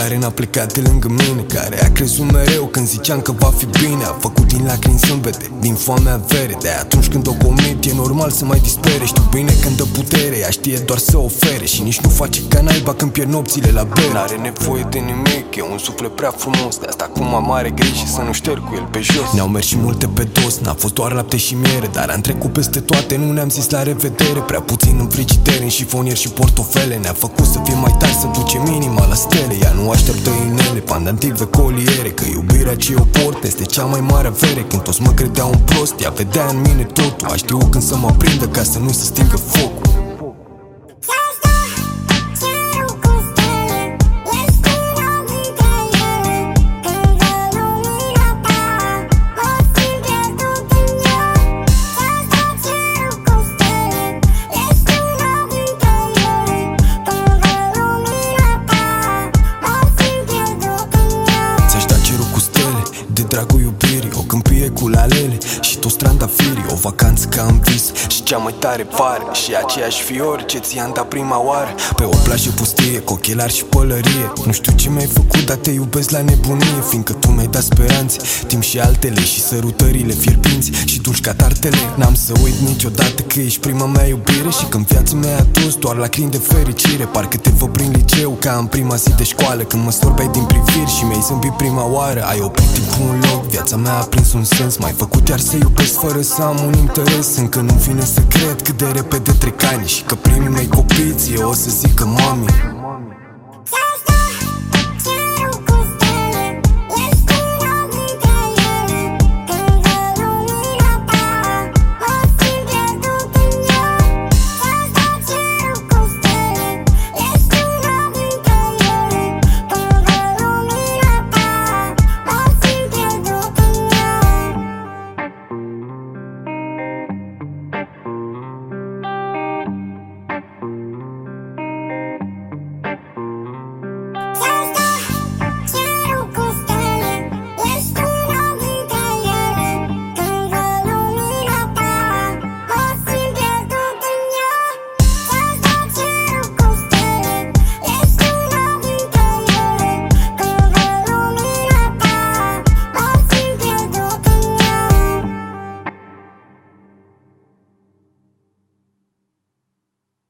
care n-a plecat de lângă mine, care a crezut mereu când ziceam că va fi bine. A făcut din lacrimi zâmbete, din foame avere. De atunci când o comit e normal să mai dispere. Știu bine când dă putere, ea știe doar să ofere. Și nici nu face ca naiba când pierd nopțile la bere. N-are nevoie de nimic, e un suflet prea frumos. De asta acum am mare grijă să nu șterg cu el pe jos. Ne-au mers și multe pe dos, n-a fost doar lapte și miere, dar am trecut peste toate, nu ne-am zis la revedere. Prea puțin în frigider, în șifonier și portofele. Ne-a făcut să fim mai tari, să ducem inima la stele. Ea nu așteaptă inele, pandantive, coliere. Că iubirea ce o port este cea mai mare avere. Când toți mă credeau un prost, ea vedea în mine totul. A știut când să mă prindă ca să nu se stingă focul. De dragul iubirii, o câmpie cu lalele și toți trandafirii, o vacanță ca în vis și cea mai tare vară. Și aceiași fiori ce ți-am dat prima oară pe o plajă pustie, cu ochelari și pălărie. Nu știu ce mi-ai făcut, dar te iubesc la nebunie, fiindcă tu mi-ai dat speranțe, timp și altele și sărutările fierbinți și dulci ca tartele. N-am să uit niciodată că ești prima mea iubire și când viața mi-a adus doar lacrimi de fericire. Parcă te văd prin liceu ca în prima zi de școală, când mă sorbeai din priviri și mi-ai zâmbit prima oară. Ai oprit timpul în loc, viața mea a prins un sens. M-ai făcut iar să iubesc fără să am un interes. Încă nu vine să cred cât de repede trec ani și că primii mei copii ție o să zică mami.